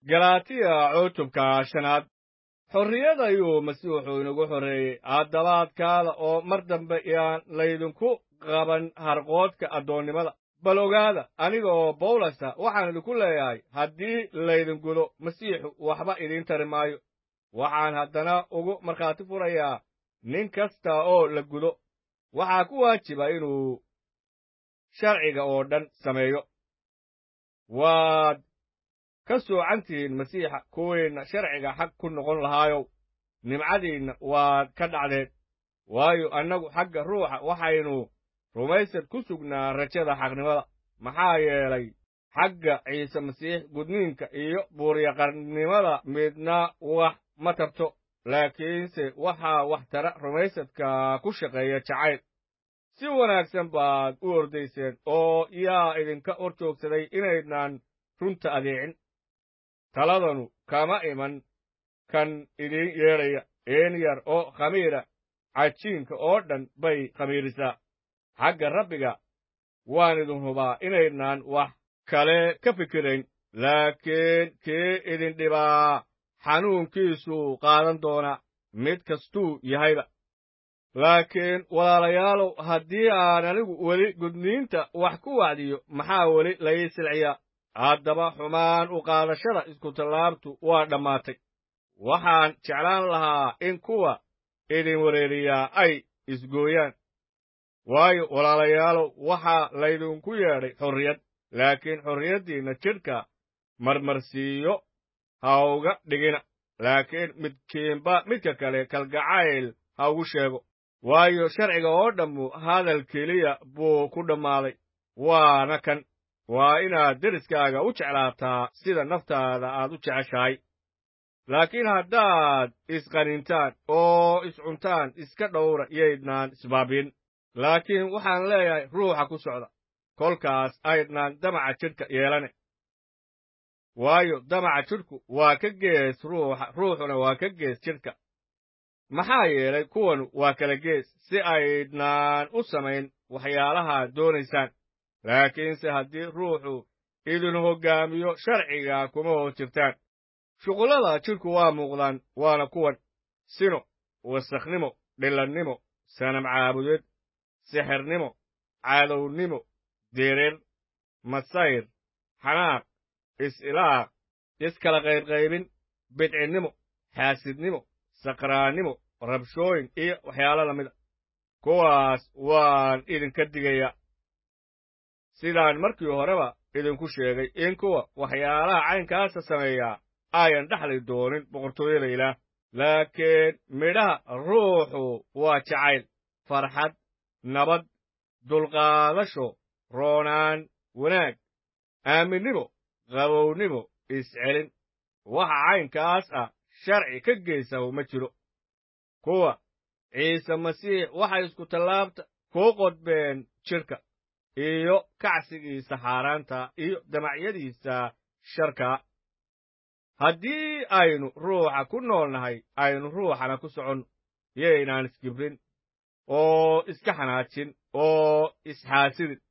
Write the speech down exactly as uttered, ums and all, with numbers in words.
galaatiya cutubka shanaad xorriyad ayuu masiixu inagu xoreeyey haddabaadkaada oo mar dambe iyaan laydinku qaban harqoodka addoonnimada bal ogaada aniga oo bawlasa waxaan idinku leeyahay haddii laydin gudo masiixu waxba idiin tari maayo waxaan haddana ugu markhaati furayaa nin kasta oo la gudo waxaa ku waajiba inuu sharciga oo dhan sameeyo waad ka soocantihiin masiixa kuwiinna sharciga xag ku noqon lahaayow nimcadiinna waad ka dhacdeen waayo annagu xagga ruuxa waxaynu rumaysad ku sugnaa rajada xaqnimada maxaa yeelay xagga ciise masiix gudniinka iyo buuryaqarnimada midna wax ma tarto laakiinse waxaa wax tara rumaysadka ku shaqeeya jacayl si wanaagsan baad u ordayseen oo yaa idinka hor joogsaday inaydnaan runta adeecin taladanu kama iman kan idiin yeedhaya een yar oo khamiira cajiinka oo dhan bay khamiirisaa xagga rabbiga waan idin hubaa inaydnaan wax kale ka fikirayn laakiin kii idin dhibaa xanuunkiisuu qaadan doonaa mid kastuu yahayba laakiin walaalayaalow haddii aan anigu weli gudniinta wax ku wacdiyo maxaa weli lai silciyaa haddaba xumaan u qaadashada iskutallaabtu waa dhammaatay waxaan jeclaan lahaa in kuwa idin wareeriyaa ay isgooyaan waayo walaalayaalow waxaa laydinku yeedhay xorriyad laakiin xorriyaddiinna jidhka marmarsiiyo ha uga dhigina laakiin midkiinba midka kale kalgacayl ha ugu sheego waayo sharciga oo dhammu hadal keliya buu ku dhammaaday waana kan waa inaad deriskaaga u jeclaataa sida naftaada aad u jeceshahay laakiin haddaad isqanintaan oo iscuntaan iska dhowra yaydnaan isbaabin laakiin waxaan leeyahay ruuxa ku socda kolkaas aydnaan damaca jidhka yeelane waayo damaca jidhku waa ka gees ruuxa ruuxuna waa ka gees jidhka maxaa yeelay kuwanu waa kala gees si aydnaan u samayn waxyaalahaad doonaysaan laakiinse haddii ruuxu idin hoggaamiyo sharciga kuma hoos jirtaan shuqullada jidhku waa muuqdaan waana kuwan sino wasakhnimo dhillannimo sanam caabudeed sixirnimo cadownimo dereer masayr xanaaq is-ilaaq iskala qaybqaybin bidcinnimo xaasidnimo saqraannimo rabshooyin iyo waxyaalo la mida kuwaas waan idinka digayaa sidaan markii horeba idinku sheegay in kuwa waxyaalaha caynkaasa sameeyaa ayan dhaxli doonin boqortooyada ilaah laakiin midhaha ruuxu waa jacayl farxad nabad dulqaadasho roonaan wanaag aaminnimo qabownimo iscelin waxa caynkaas ah sharci ka geysahu ma jiro kuwa ciise masiix waxay isku tallaabta kuu qodbeen jidhka iyo kacsigiisa xaaraanta iyo damacyadiisa sharkaa haddii aynu ruuxa ku nool nahay aynu ruuxana ku soconno yaynaan isgibrin oo iska xanaajin oo isxaasidin